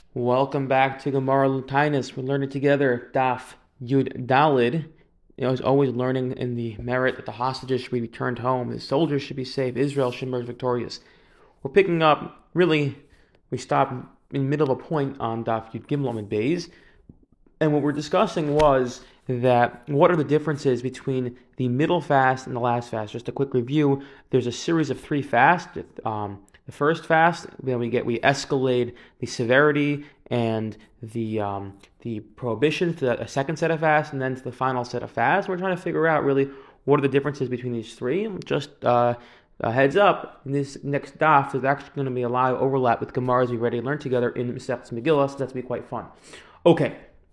Welcome back to Gemara Lutinus. We're learning together Daf Yud Dalid. As always, learning in the merit that the hostages should be returned home, the soldiers should be safe, Israel should emerge victorious. We're picking up, really, we stopped in the middle of a point on Daf Yud Gimel and Beis, and what we're discussing was that what are the differences between the middle fast and the last fast? Just a quick review. There's a series of three fasts. The first fast, then we escalate the severity and the prohibition to a second set of fasts, and then to the final set of fasts. We're trying to figure out really what are the differences between these three. Just a heads up, in this next daf, there's actually going to be a live overlap with Gemaras we already learned together in Masechtas Megillah, so that's going to be quite fun. Okay,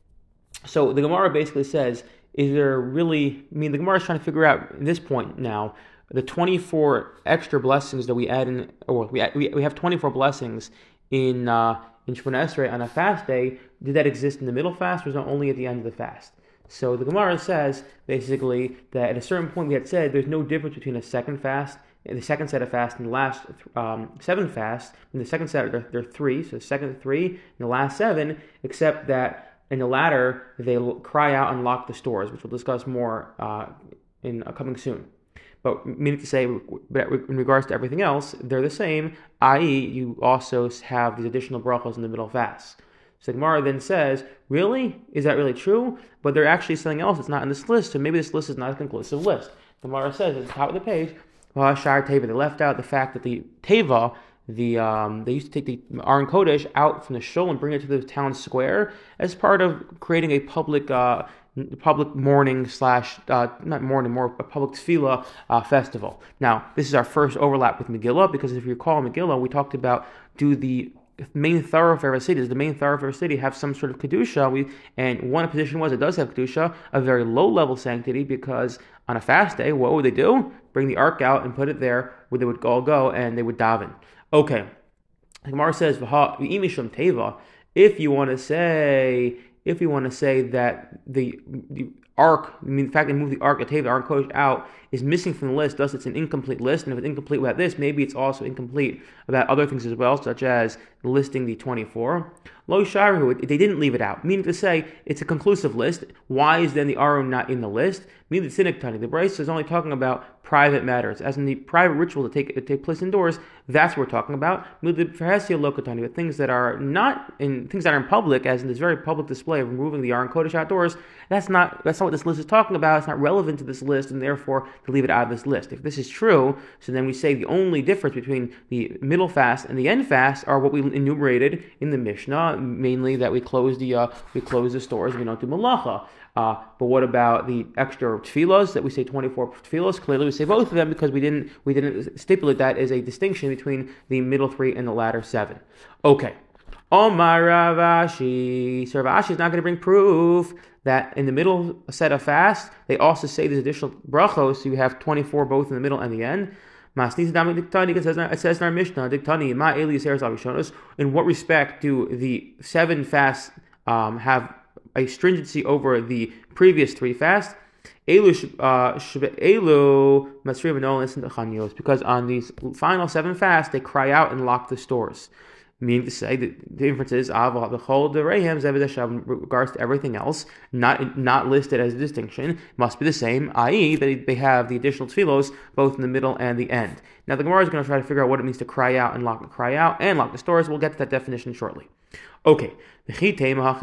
so the Gemara basically says, is there really, the Gemara is trying to figure out at this point now, the 24 extra blessings that we add in, or we have 24 blessings in Shemona Esrei on a fast day. Did that exist in the middle fast, or was it only at the end of the fast? So the Gemara says basically that at a certain point we had said there's no difference between a second fast, the second set of fasts, and the last seven fasts. In the second set, there are three, so the second three, and the last seven, except that in the latter they cry out and lock the stores, which we'll discuss more in coming soon. But meaning to say, in regards to everything else, they're the same, i.e., you also have these additional brachos in the middle fast. So Gemara then says, really? Is that really true? But they're actually something else that's not in this list, so maybe this list is not a conclusive list. Gemara says at the top of the page, Shar Teva, they left out the fact that the Teva, they used to take the Aron Kodesh out from the shul and bring it to the town square as part of creating a public mourning slash not mourning, more a public tefillah festival. Now, this is our first overlap with Megillah, because if you recall Megillah, we talked about, do the main thoroughfare of a city, does the main thoroughfare of a city have some sort of kedusha? And one position was it does have kedusha, a very low level sanctity, because on a fast day, what would they do? Bring the ark out and put it there where they would all go and they would daven. Okay, the Gemara says, "V'imishum teva." If you want to say that the ark, the fact they moved the ark, the Aron Kodesh out, is missing from the list, thus it's an incomplete list. And if it's incomplete without this, maybe it's also incomplete about other things as well, such as listing the 24. Lo Sharu, they didn't leave it out, meaning to say it's a conclusive list. Why is then the Aron not in the list? Meaning the Brisa is only talking about private matters, as in the private ritual that take place indoors. That's what we're talking about. But things that are not in public, as in this very public display of removing the Aron Kodesh outdoors, that's not what this list is talking about. It's not relevant to this list, and therefore to leave it out of this list. If this is true, so then we say the only difference between the middle fast and the end fast are what we enumerated in the Mishnah, mainly that we close the stores and we don't do malacha. But what about the extra tefillos that we say 24 tefillos? Clearly, we say both of them because we didn't stipulate that as a distinction between the middle three and the latter seven. Okay. Omar Rav Ashi. So Rav Ashi is not going to bring proof that in the middle set of fast, they also say there's additional brachos, so you have 24 both in the middle and the end. It says in our Mishnah, in what respect do the seven fasts have a stringency over the previous three fasts? Because on these final seven fasts, they cry out and lock the stores. Meaning to say that the inference is in regards to everything else, not listed as a distinction, must be the same, i.e., that they have the additional tefillos both in the middle and the end. Now the Gemara is going to try to figure out what it means to cry out and lock the stores. We'll get to that definition shortly. Okay. If you want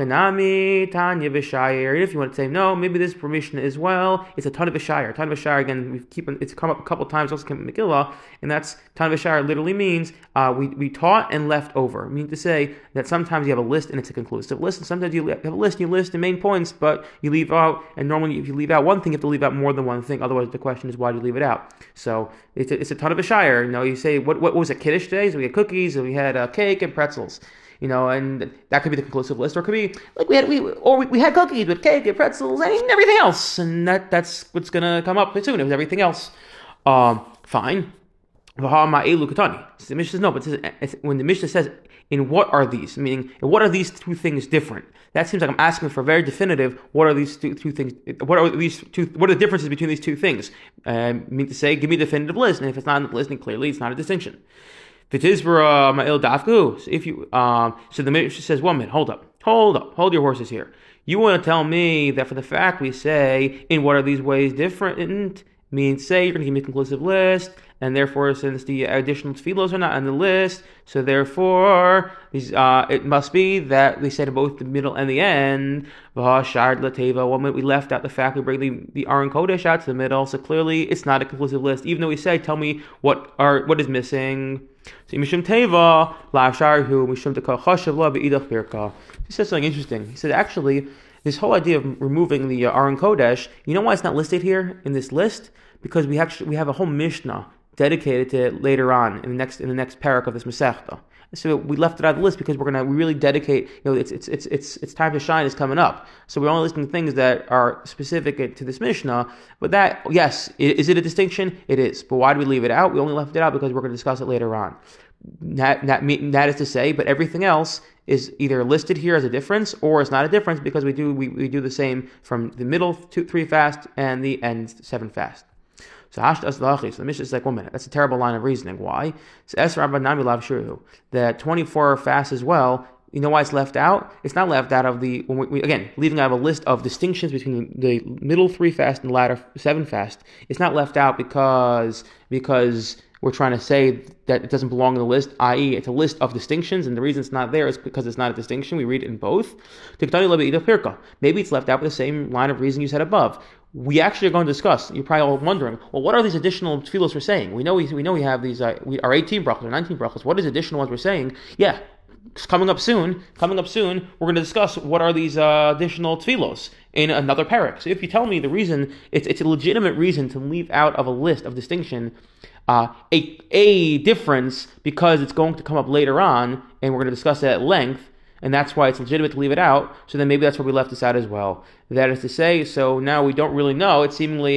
to say, no, maybe this permission as well, it's a Tana V'Shayir. Tana V'Shayir, again, it's come up a couple of times, also came in Megillah, and that's, Tana V'Shayir literally means we taught and left over. Meaning to say that sometimes you have a list and it's a conclusive list, and sometimes you have a list and you list the main points, but you leave out, and normally if you leave out one thing, you have to leave out more than one thing, otherwise the question is, why do you leave it out? So it's a Tana V'Shayir. You say, what was it, Kiddush today? So we had cookies, and we had cake and pretzels. And that could be the conclusive list, or it could be like we had cookies with cake and pretzels and everything else, and that's what's gonna come up soon. It was everything else. Fine. The Mishnah says no, but when the Mishnah says, in what are these? Meaning, what are these two things different? That seems like I'm asking for very definitive. What are these two things? What are the differences between these two things? Mean to say, give me a definitive list, and if it's not in the list, then clearly it's not a distinction. V'tizvara ma'il dafku. So if you so the Mishnah says, 1 minute, hold your horses here. You want to tell me that for the fact we say in what are these ways different means say you're going to give me a conclusive list, and therefore since the additional tefillos are not on the list, so therefore these it must be that they said both the middle and the end. V'hashard lateva. 1 minute we left out the fact we bring the Aron Kodesh out to the middle, so clearly it's not a conclusive list. Even though we say, tell me what is missing. So Mishum Teva La'asharhu Mishum Tekal Chashav La Be'idach Birka. He says something interesting. He said actually this whole idea of removing the Aron Kodesh, you know why it's not listed here in this list? Because we have a whole Mishnah dedicated to it later on in the next parak of this Masechta. So we left it out of the list because we really dedicate. It's time to shine is coming up. So we're only listing things that are specific to this Mishnah. But that, yes, is it a distinction? It is. But why do we leave it out? We only left it out because we're going to discuss it later on. That is to say, but everything else is either listed here as a difference or it's not a difference because we do the same from the middle 3 fast and the end 7 fast. So the Mishnah is like, 1 minute. That's a terrible line of reasoning. Why? That 24 fast as well. You know why it's left out? It's not left out of leaving out of a list of distinctions between the middle 3 fast and the latter 7 fast. It's not left out because we're trying to say that it doesn't belong in the list, i.e. it's a list of distinctions, and the reason it's not there is because it's not a distinction. We read it in both. Maybe it's left out with the same line of reason you said above. We actually are going to discuss. You're probably all wondering, well, what are these additional tefillos we're saying? We know we have these. Our 18 brachos or 19 brachos. What is additional ones we're saying? Yeah, it's coming up soon. We're going to discuss what are these additional tefillos in another parak. So if you tell me the reason, it's a legitimate reason to leave out of a list of distinction a difference because it's going to come up later on, and we're going to discuss it at length. And that's why it's legitimate to leave it out. So then maybe that's why we left this out as well. That is to say, so now we don't really know. It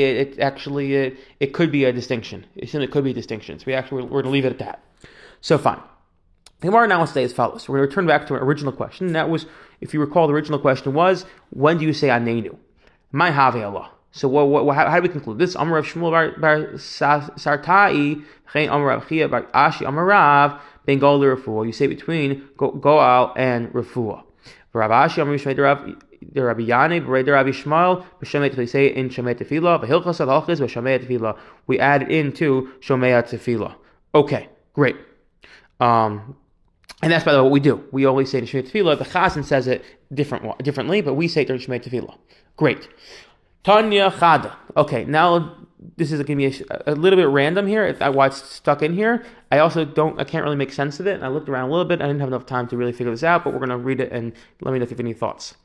could be a distinction. It could be a distinction. So we're going to leave it at that. So fine. The Gemara now will say as follows. We're going to return back to our original question. And that was, if you recall, the original question was, when do you say Anenu? My have Allah. So how do we conclude this? Amar Rav Shmuel bar Sartai, Chen Amar Rav Chia bar Ashi Amar Rav, Ben Goal Refuah. You say between Goal and Refuah. Rav Ashi Amar Yishmei the Rabbi Yanei, the Rabbi Shmuel, b'Shemei we say in Shemei Tefillah, b'Hilchas Halachos b'Shemei Tefillah. We add it into Shomei Tefillah. Okay, great. And that's by the way what we do. We always say to Shemei Tefillah. The Chazan says it differently, but we say it to Shemei Tefillah. Great. Tanya Chada. Okay, now this is going to be a little bit random here. Why it's stuck in here. I can't really make sense of it. And I looked around a little bit. I didn't have enough time to really figure this out, but we're going to read it and let me know if you have any thoughts.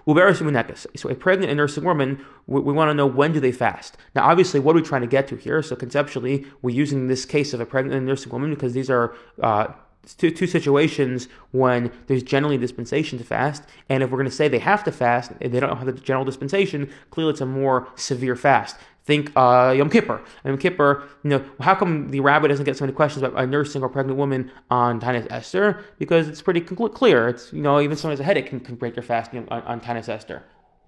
So a pregnant and nursing woman, we want to know when do they fast. Now, obviously, what are we trying to get to here? So conceptually, we're using this case of a pregnant and nursing woman because these are two situations when there's generally dispensation to fast, and if we're going to say they have to fast, and they don't have the general dispensation, clearly it's a more severe fast. Think Yom Kippur. Yom Kippur, how come the rabbi doesn't get so many questions about a nursing or pregnant woman on Tanis Esther? Because it's pretty clear. It's even someone who has a headache can break their fast on Tanis Esther.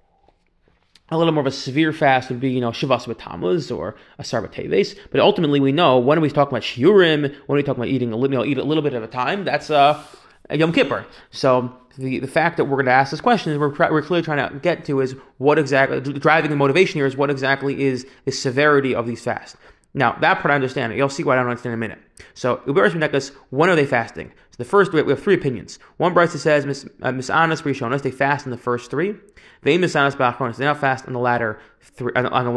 A little more of a severe fast would be, Shavas B'Tammuz or Asar B'Teves. But ultimately, we know when are we talking about Shiurim, when are we talking about eating eat a little bit at a time. That's a Yom Kippur. So the fact that we're going to ask this question is we're clearly trying to get to is what exactly driving the motivation here is what exactly is the severity of these fasts. Now that part I understand. You'll see why I don't understand in a minute. So Uberes Menekas, when are they fasting? So the first we have 3 opinions. One brisa says Misanas Rishonos, they fast in the first 3. They Misanas Ba'achronos, they now fast on the latter 3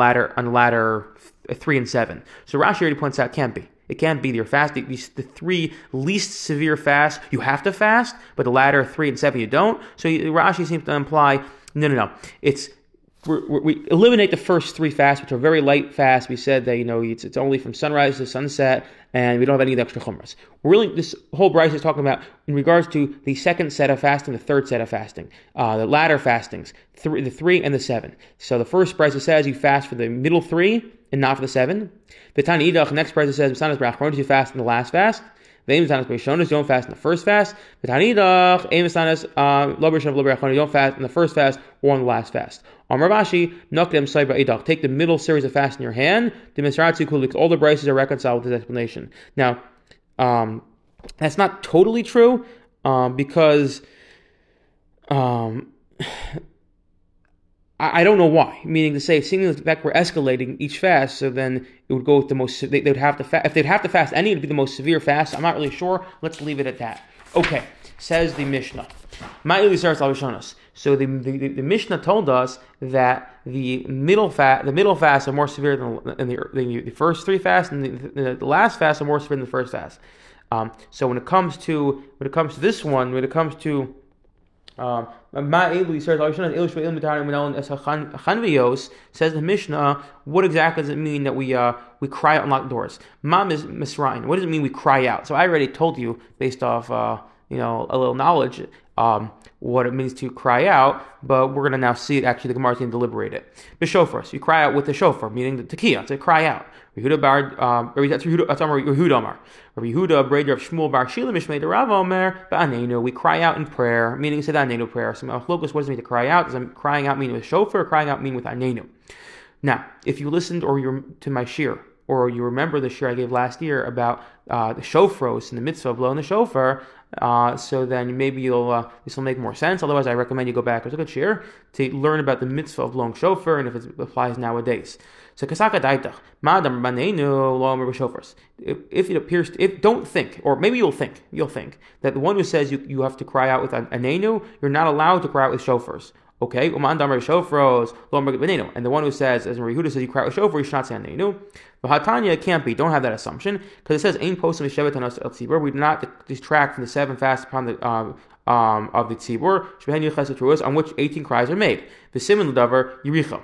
and 7. So Rashi already points out it can't be. You're fasting the 3 least severe fasts you have to fast, but the latter 3 and 7 you don't. So Rashi seems to imply no. We eliminate the first 3 fasts, which are very light fasts. We said that it's only from sunrise to sunset, and we don't have any of the extra chumras. Really, this whole brisa is talking about in regards to the second set of fasting, the third set of fasting, the latter fastings, the 3 and the 7. So the first brisa says you fast for the middle 3 and not for the 7. The Tani Idach, next brisa says Misanas B'Achronos, you fast in the last fast. The Misanas B'Rishonos, you don't fast in the first fast. The Tani Idach, Misanas Lo B'Achronos, you don't fast in the first fast or in the last fast. Amar Rashi, Nokdem Saibra Idach. Take the middle series of fasts in your hand. The Misratzu Kulik. All the brises are reconciled with this explanation. Now, That's not totally true because um, I don't know why. Meaning to say, seeing the fact we're escalating each fast, so then it would go with the most. They would have to if they'd have to fast any, it'd be the most severe fast. I'm not really sure. Let's leave it at that. Okay, says the Mishnah. So the Mishnah told us that the middle fasts are more severe than the first three fasts, and the last fast are more severe than the first fast. So when it comes to this one, when it comes to says the Mishnah, what exactly does it mean that we cry out and lock doors? Mam is misrain. What does it mean we cry out? So I already told you based off a little knowledge what it means to cry out, but we're going to now see it. Actually, the Gemara is going to deliberate it. The shofar, so you cry out with the shofar, meaning the tekiah, to cry out. Yehuda Bar, that's Yehuda Amar. Yehuda, Breder of Shmuel Bar Shila Mishmei the Rav Omer, Ba'anenu, we cry out in prayer, meaning it's an Anenu prayer. So Machlokes, what does it mean to cry out? Does it crying out mean with shofar, or crying out mean with Anenu? Now, if you listened to my shir, or you remember the shir I gave last year about the shofros and the mitzvah of blowing the shofar, so then maybe this will make more sense. Otherwise, I recommend you go back. It's a good shir to learn about the mitzvah of blowing shofar and if it applies nowadays. So kasaka daitach madam banenu lo amar b'shofars. If it appears, don't think, or maybe you'll think that the one who says you have to cry out with anenu, you're not allowed to cry out with shofars. Okay, and the one who says, as Yehuda says, you cry out with shofar, you should not say anenu. But Hatanya, it can't be. Don't have that assumption because it says ain postim v'shevet hanos el tzibur. We do not distract from the 7 fasts upon the of the tzibur on which 18 cries are made. The siman l'davar yiricha.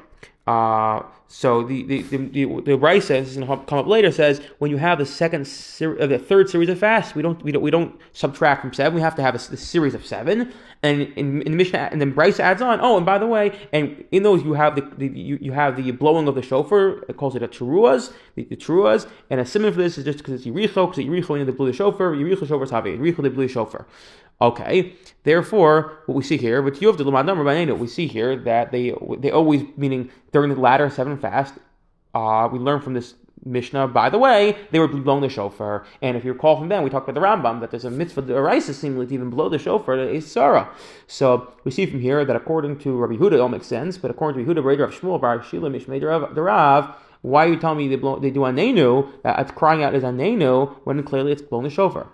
So the Brisa, this is going to come up later, says when you have the third series of fasts, we don't subtract from 7. We have to have a series of 7. And in the Mishnah, and then Brisa adds on. Oh, and by the way, and in those you have the blowing of the shofar. It calls it a teruas, the teruas, and a simon for this is just because it's yiricho, because yiricho they blew the shofar. Yiricho shofar savi. Yiricho they blew the shofar. Okay, therefore, what we see here, but you have the Lamad Number by we see here that they always, meaning during the latter 7 fast, we learn from this Mishnah, by the way, they were blowing the shofar. And if you recall from then, we talked about the Rambam, that there's a mitzvah, the Araisa seemingly to even blow the shofar, is Sarah. So we see from here that according to Rabbi Yehuda, it all makes sense, but according to Yehuda, Breder of Shmuel, Bar Shila, Mishmei the Rav, why are you telling me they do anenu, that crying out is anenu, when clearly it's blowing the shofar?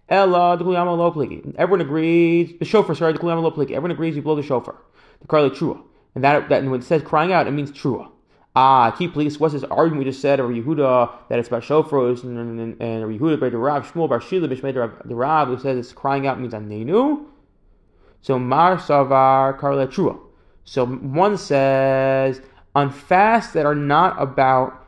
Everyone agrees. The shofar, sorry, everyone agrees you blow the shofar. The karli trua, and that when it says crying out, it means trua. Key police. What's this argument we just said over Yehuda that it's about shofars and Yehuda by the Rav Shmuel Bar Shila Bishmei the Rav who says it's crying out means anenu. So Mar Savar karli trua. So one says on fasts that are not about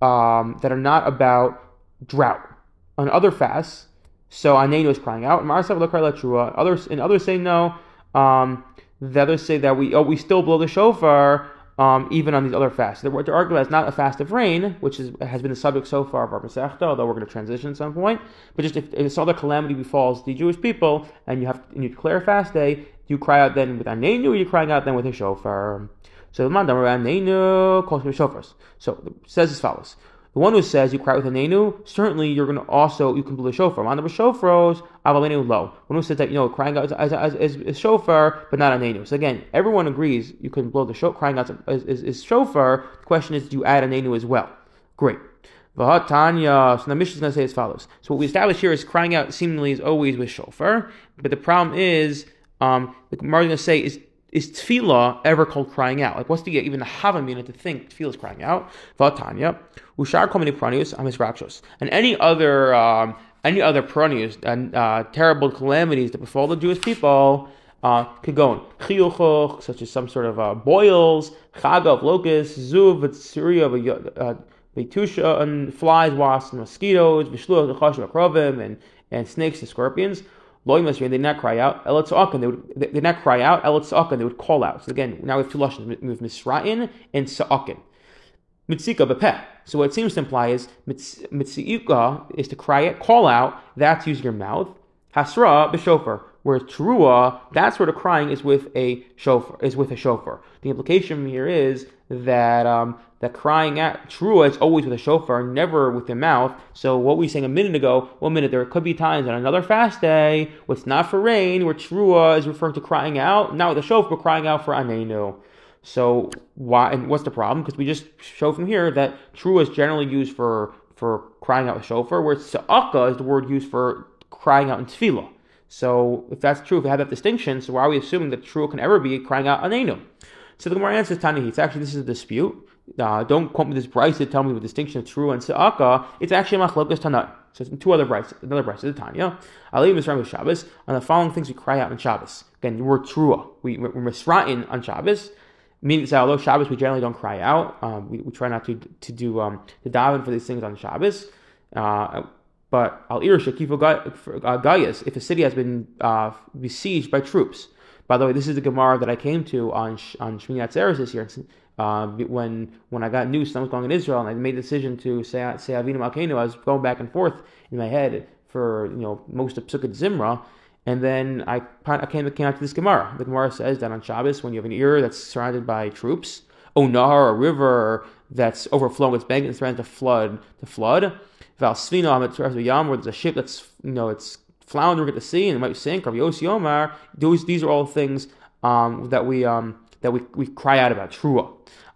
drought. On other fasts. So anenu is crying out. Others say no. The others say that we still blow the shofar even on these other fasts. They're arguing that it's not a fast of rain, which has been the subject so far of our Masechta, although we're going to transition at some point. But just if this other calamity befalls the Jewish people and you declare a fast day, you cry out then with anenu, or you crying out then with a shofar. So the mandam anenu calls for shofars. So it says as follows. The one who says you cry with anenu, certainly you can blow the shofar. Mandam shofros, avalenu low. One who says that crying out is shofar, but not anenu. So again, everyone agrees you can blow the crying out is shofar. The question is, do you add anenu as well? Great. Vahatanya. So the Mishnah is going to say as follows. So what we established here is crying out seemingly is always with shofar, but the problem is the Gemara is going to say is tefillah ever called crying out? Like, what's even the hava meaning to think tefillah is crying out? Vatanya, ushar kol mini pranius amisrakshos, and any other pranius and terrible calamities that befall the Jewish people could go on chiyuchoch, such as some sort of boils, chaga of locusts, zuv, v'tziria of vetusha, and flies, wasps, and mosquitoes, v'shluach v'chashav akrovim, and snakes and scorpions. They did not cry out. They did not cry out. They would call out. So again, now we have 2 lashons: with misra'in and sa'akin. Mitzika b'peh. So what it seems to imply is mitzika is to call out. That's using your mouth. Hasra b'shofar. Whereas Trua, that's where the crying is with a shofar. The implication here is that crying at Trua is always with a shofar, never with the mouth. So what we were saying a minute ago, there could be times on another fast day, what's not for rain, where Trua is referring to crying out, not with a shofar, but crying out for Anenu. So why? And what's the problem? Because we just show from here that Trua is generally used for crying out with shofar, whereas Sa'aka is the word used for crying out in tefillah. So if that's true, if we have that distinction, so why are we assuming that Trua can ever be crying out Anenu? So the Gemara answers Tani. Actually, this is a dispute. Don't quote me this Bryce to tell me the distinction of Trua and Sa'aka. It's actually Machlokas Tanai. So it's two other Bryce, another Bryce is Tanya. I'll Misra'im with Shabbos. On the following things we cry out on Shabbos. Again, the word Trua. We're Misra'in on Shabbos. Meaning that although Shabbos we generally don't cry out. We try not to do to daven for these things on Shabbos. But Al Irish Gaius, if a city has been besieged by troops. By the way, this is the Gemara that I came to on Shmini Atzeres this year. When I got news something was going on in Israel, and I made the decision to say Avinu Malkeinu, I was going back and forth in my head for most of Psukkah Zimra, and then I came out to this Gemara. The Gemara says that on Shabbos, when you have an ear that's surrounded by troops, Nahar, a river that's overflowing, it's begging, it's threatening to flood. Val Svino, Yam, where there's a ship that's it's floundering at the sea and it might sink. Rabbi Yossi Omar. These are all things that we cry out about. Trua.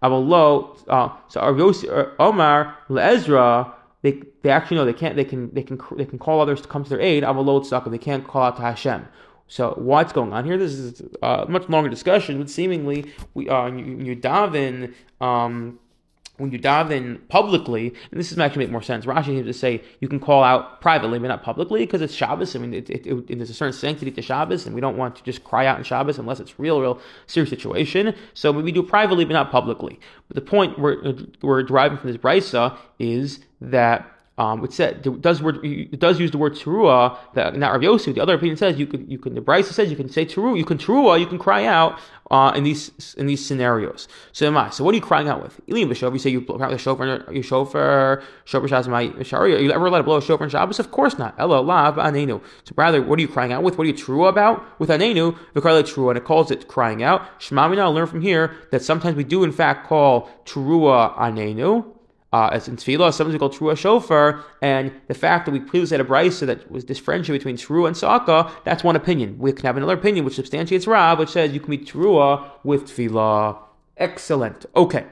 So Rabbi Yossi Omar LeEzra. They actually know they can call others to come to their aid. Avalo tzedakah. They can't call out to Hashem. So what's going on here? This is a much longer discussion, but seemingly you daven. When you daven publicly, and this is actually make more sense. Rashi seems to say you can call out privately, but not publicly, because it's Shabbos. I mean, there's a certain sanctity to Shabbos, and we don't want to just cry out in Shabbos unless it's real serious situation. So we do privately, but not publicly. But the point we're deriving from this brisa is that it does use the word terua. That not Rav Yosef. The other opinion says you can. The brisa says you can say terua. You can terua. You can cry out in these scenarios. So what are you crying out with? Elim b'shofar. You say you blow out the shofar. Your shofar shazmai shari. Are you ever allowed to blow a shofar in Shabbos? Of course not. Elo lav anenu. So rather, what are you crying out with? What are you terua about? With anenu, we call it terua, and it calls it crying out. Shema mina. Learn from here that sometimes we do in fact call terua anenu. As in tefillah, sometimes we call trua shofar, and the fact that we previously had a brisa that was differentiated between trua and sa'aka, that's one opinion. We can have another opinion which substantiates Rav, which says you can be trua with tefillah. Excellent. Okay.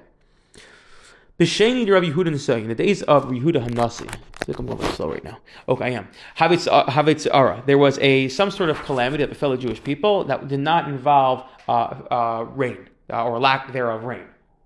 B'sheni de Rabbi Yehuda Nesai, in the days of Yehuda Hanasi. I think I'm going a little slow right now. Okay, I am. Havitz Ara. There was some sort of calamity of the fellow Jewish people that did not involve rain or lack thereof rain.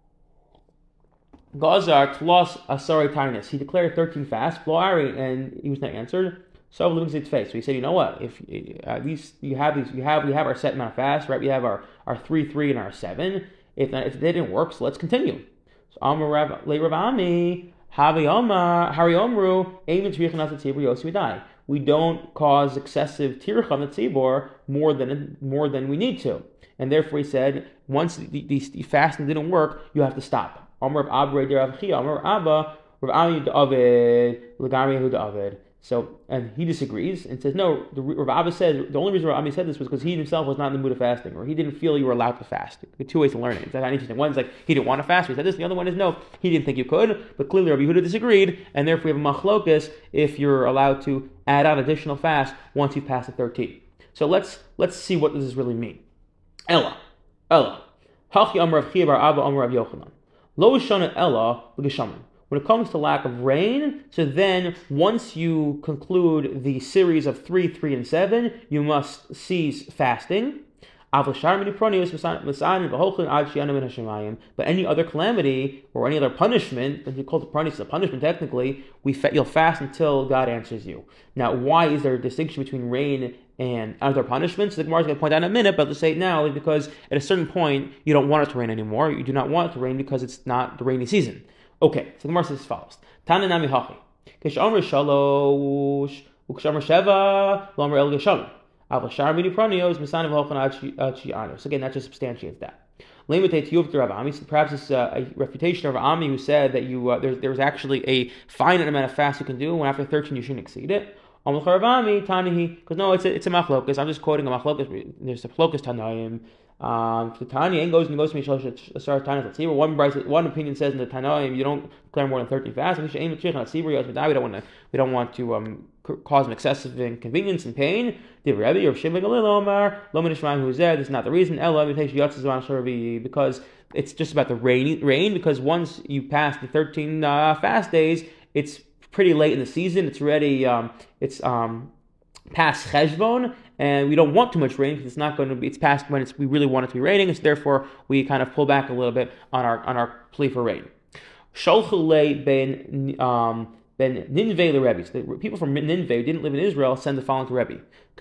Gazar tlos asari tainis. He declared 13 fasts, and he was not answered. So Lumin's face. So he said, you know what? If we have our set amount of fasts, right? We have our 3 and our 7. If they didn't work, so let's continue. So Amar Le Rav Ami Havi Omar Hari Omru Aim Tzrichanat Tzibur Yosi V'dai. We don't cause excessive tircha at tzibur more than we need to, and therefore he said once the fasting didn't work, you have to stop. Amar Abba Rav Chia Amar Abba Rav Ami David Lagami Hu David. So, and he disagrees and says, no, Rav Abba says, the only reason Rav Ami said this was because he himself was not in the mood of fasting, or he didn't feel you were allowed to fast. There are two ways to learn it. It's kind of interesting. One's like, he didn't want to fast, he said this. The other one is, no, he didn't think you could, but clearly Rabbi Yehuda disagreed, and therefore we have a machlokas if you're allowed to add on additional fast once you've passed the 13. So let's see what does this really mean. Ella. Hachi Amar Rav Chia bar Abba Amar Rav Yochanan. Lo shana Ella l'geshamin. When it comes to lack of rain, so then once you conclude the series of 3, 3, and 7, you must cease fasting. But any other calamity or any other punishment, that you call it a punishment technically, you'll fast until God answers you. Now, why is there a distinction between rain and other punishments? The Gemara is going to point out in a minute, but let's say it now is because at a certain point you don't want it to rain anymore. You do not want it to rain because it's not the rainy season. Okay, so the Gemara says as follows: Tana nami hachi. Keshamar shalosh, ukshamar sheva, lomer el geshamar. Avashar mini pranios, misanav hochan achianos. So again, that just substantiates that. Lemitate yuvt Rav Ami. Perhaps it's a refutation of Rav Ami who said that there's actually a finite amount of fast you can do, and after 13 you shouldn't exceed it. Because no, it's a machlokas. I'm just quoting a machlokas. There's a machlokas Tanaim. The Tanya ain't goes to Shar Tanya Tzibur. One opinion says in the Tanaim you don't declare more than 13 fasts. We don't want to cause an excessive inconvenience and pain. This is not the reason. Because it's just about the rain. Because once you pass the 13 fast days, it's pretty late in the season. It's already it's past Cheshbon, and we don't want too much rain because it's not going to be. It's past when we really want it to be raining. So therefore, we kind of pull back a little bit on our plea for rain. Sholchulei ben Ninveh the Rebbe. The people from Ninveh who didn't live in Israel send the following to Rebbe.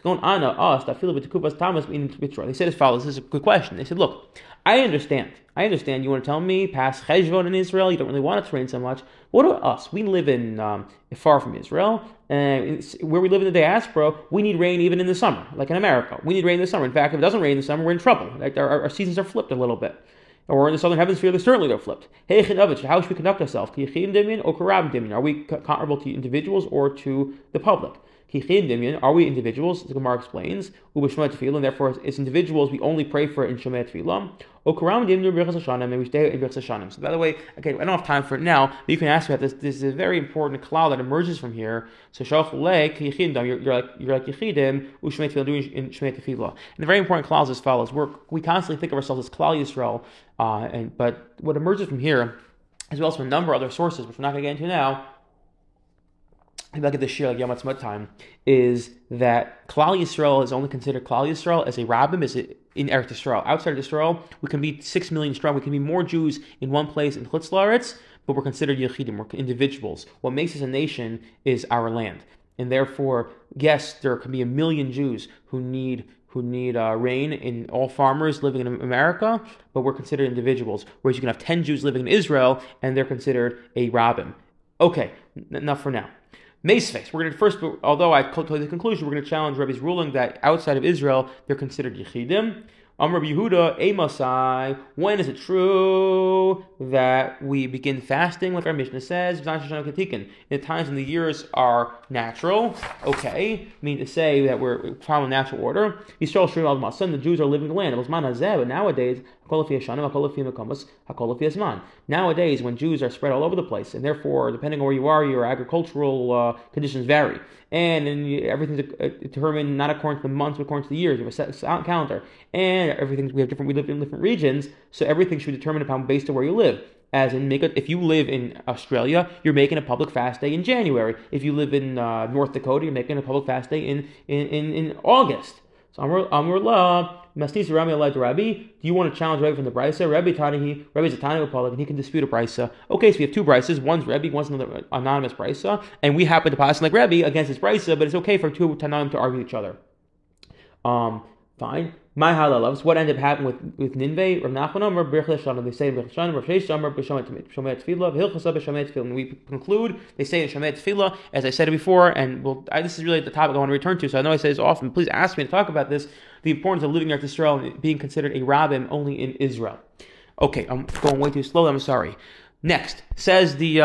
They said as follows. This is a good question. They said, look, I understand. You want to tell me past Cheshvan in Israel, you don't really want it to rain so much. What about us? We live in far from Israel, and where we live in the diaspora, we need rain even in the summer, like in America. We need rain in the summer. In fact, if it doesn't rain in the summer, we're in trouble. Like our seasons are flipped a little bit. Or in the southern hemisphere, they're flipped. How should we conduct ourselves? Are we comparable to individuals or to the public? Are we individuals? The Gemara explains. And therefore, as individuals, we only pray for it in Shemay Tefillah. And we stay in Birchas Hashanim. So by the way, okay, I don't have time for it now, but you can ask me about this. This is a very important klal that emerges from here. So you're like Yechidim, Ushmei Tefillah, doing in Shemay Tefillah. And the very important klal is as follows. We constantly think of ourselves as Klal Yisrael, but what emerges from here, as well as from a number of other sources, which we're not going to get into now, if I get the shir like Yom Ha'atzmaut time, is that Klal Yisrael is only considered Klal Yisrael as a rabbim, in Eretz Yisrael. Outside of Yisrael, we can be 6 million strong. We can be more Jews in one place in Chutz La'aretz, but we're considered Yechidim, we're individuals. What makes us a nation is our land. And therefore, yes, there can be 1 million Jews who need rain in all farmers living in America, but we're considered individuals. Whereas you can have 10 Jews living in Israel, and they're considered a rabbim. Okay, enough for now. Meisves. We're going to first, although I told you the conclusion, we're going to challenge Rebbe's ruling that outside of Israel they're considered Yechidim. Rabbi Yehuda, Emasai. When is it true that we begin fasting, like our Mishnah says? In the times when the years are natural, okay, mean to say that we're following natural order. The Jews are living in the land. But nowadays, nowadays, when Jews are spread all over the place, and therefore, depending on where you are, your agricultural conditions vary, and everything's determined not according to the months, but according to the years. You have a set calendar, and we live in different regions, so everything should be determined upon based on where you live. As in, if you live in Australia, you're making a public fast day in January. If you live in North Dakota, you're making a public fast day in August. So Amr La, Mastis Rami Allah Rabbi, do you want to challenge Rabbi from the Brisa? Rabbi's a Tani Public, and he can dispute a Brisa. Okay, so we have two Brisas, one's Rabbi, one's another anonymous Brisa, and we happen to pass like Rabbi against his Brisa, but it's okay for two Tanaim to argue each other. Fine. My halalavs. What ended up happening with Ninveh? Rav Nachman Amar Birchas Hashanah. They say Birchas Hashanah. Rav Sheish Amar B'Shomet Tefillah. V'Hilchasa B'Shomet Tefillah. And we conclude. They say in Shomet Tefillah, as I said it before, and this is really the topic I want to return to. So I know I say this often. Please ask me to talk about this. The importance of living in Eretz Yisrael and being considered a rabbim only in Israel. Okay, I'm going way too slow. I'm sorry. Next says the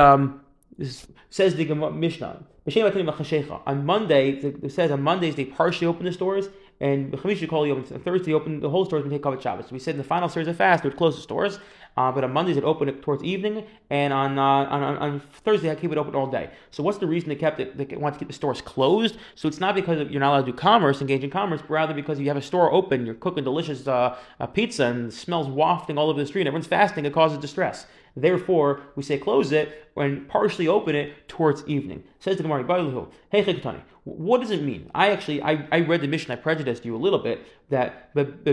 Mishnah. On Monday, it says on Mondays they partially open the stores, and on Thursday open the whole stores and take Kavod Shabbos. So we said in the final series of fast they would close the stores, but on Mondays it opened it towards evening, and on Thursday they keep it open all day. So what's the reason they want to keep the stores closed? So it's not because you're not allowed to do engage in commerce, but rather because you have a store open, you're cooking delicious pizza and it smells wafting all over the street, and everyone's fasting, it causes distress. Therefore, we say close it and partially open it towards evening. Says the Gemara, hey Chekutani, what does it mean? I read the Mishnah, I prejudiced you a little bit, that that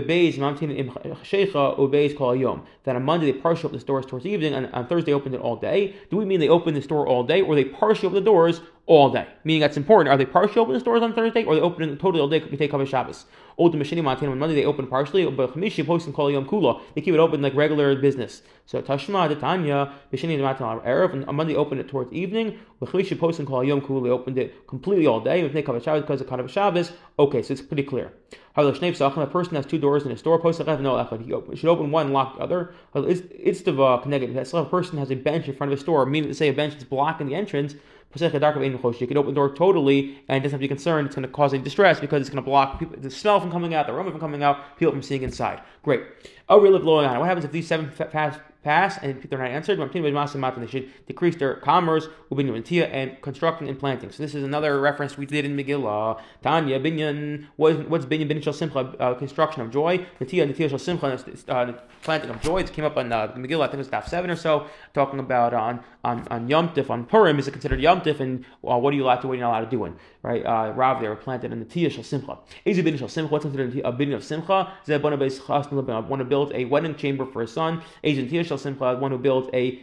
on Monday they partially open the doors towards evening, and on Thursday opened it all day. Do we mean they open the store all day, or they partially open the doors all day? Meaning that's important. Are they partially open the stores on Thursday, or they open it totally all day? Could we take Kavod Shabbos? On Monday they open partially, but Chamishi posting Kol Yom Kula, they keep it open like regular business. So Tashma, the Tanya, B'Sheni Matan Erev, and on Monday they open it towards evening. With Chamishi posting Kol Yom Kula, they opened it completely all day. With Kavod Shabbos because of Kavod Shabbos. Okay, so it's pretty clear. A person has two doors in a store. He should open one and lock the other. It's the negative. A person has a bench in front of a store, meaning to say a bench is blocking the entrance. You can open the door totally and doesn't have to be concerned it's going to cause any distress because it's going to block people, the smell from coming out, the aroma from coming out, people from seeing inside. Great. What happens if these 7 pass and they're not answered? They should decrease their commerce, and constructing and planting. So this is another reference we did in Megillah. Tanya binyan. What's binyan? Binyan shel simcha, construction of joy. Netiya shel simcha, planting of joy. It came up on Megillah. I think it was daf 7 or so, talking about on Yom Tif, on Purim. Is it considered Yom Tif? And what are you allowed to? What are you not allowed to do? Right? Rav, they were planted in the Netiya shel simcha. Is binyan shel simcha? What's considered a binyan of simcha? Want to build a wedding chamber for his son. Asian Netiya shel simcha, one who builds a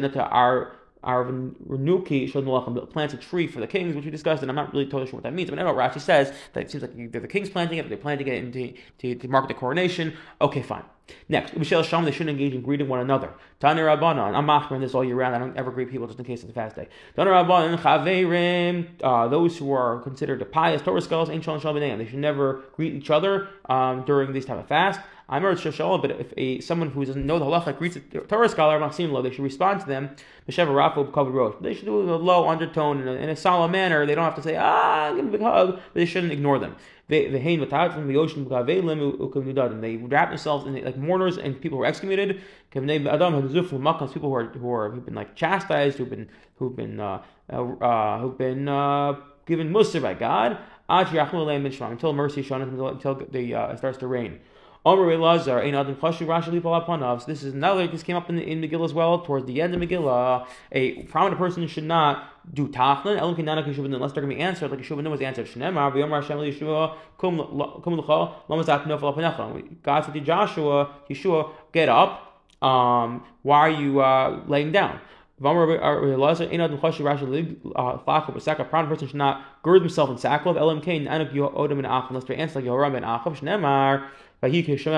plants a tree for the kings, which we discussed, and I'm not really totally sure what that means. But I know Rashi says that it seems like either the king's planting it, or they're planting it to mark the coronation. Okay, fine. Next, they shouldn't engage in greeting one another. Tani Rabbanan, I'm machmir this all year round. I don't ever greet people just in case it's a fast day. Tani Rabbanan chaverim, those who are considered pious Torah scholars, ain't shalom shalom b'neiim. They should never greet each other during these time of fast. I'm heard shalom, but if someone who doesn't know the halacha greets a Torah scholar, they should respond to them. They should do a low undertone in a solemn manner. They don't have to say give them a big hug, but they shouldn't ignore them. They wrap themselves in like mourners and people who are excommunicated. People who've been like chastised, who've been given mussar by God until mercy shown until it starts to rain. This is another. This came up in Megillah as well. Towards the end of Megillah, a prominent person should not do tachlin unless they're going to be answered, like Yeshua was answered. God said to Joshua, Yeshua, get up. Why are you laying down? A prominent person should not gird himself in sackcloth unless they answer like Yehoram ben Achav. As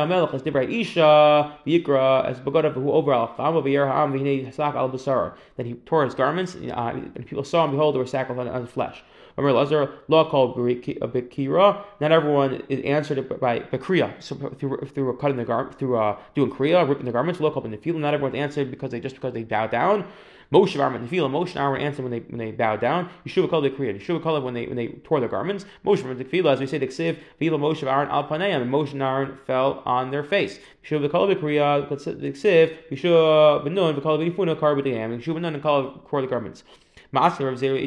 that he tore his garments, and people saw and behold, there was sackcloth on his flesh. Law called Bekira. Not everyone is answered by Bekriya, so through cutting the garment, through doing Kriya, ripping the garments. Law called Nefilim. Not everyone's answered because they bow down. Moshe Aaron Nefilim. Moshe and Aaron answered when they bowed down. Yeshua called the Kriya. Yeshua called it when they tore their garments. Moshe Aaron Nefilim, as we say, the Ksiv Vila Moshe Aaron al Paneim, and Moshe and Aaron fell on their face. Yeshua called the Kriya. The Ksiv Yeshua Benun the called the Ifuna Kar B'Dayam. Yeshua Benun and called tore the garments. If it said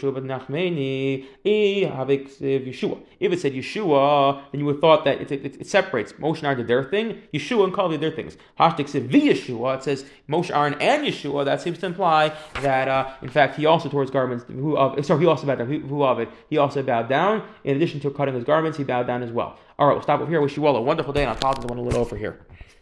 Yeshua, then you would have thought that it separates. Moshe and Aaron did their thing, Yeshua and Kalev did their things. Yeshua, it says Moshe, Aaron, and Yeshua. That seems to imply that, in fact, he also tore his garments. He also bowed down. He also bowed down. In addition to cutting his garments, he bowed down as well. All right, we'll stop over here. Wish you all a wonderful day, and I'll talk to one a little over here.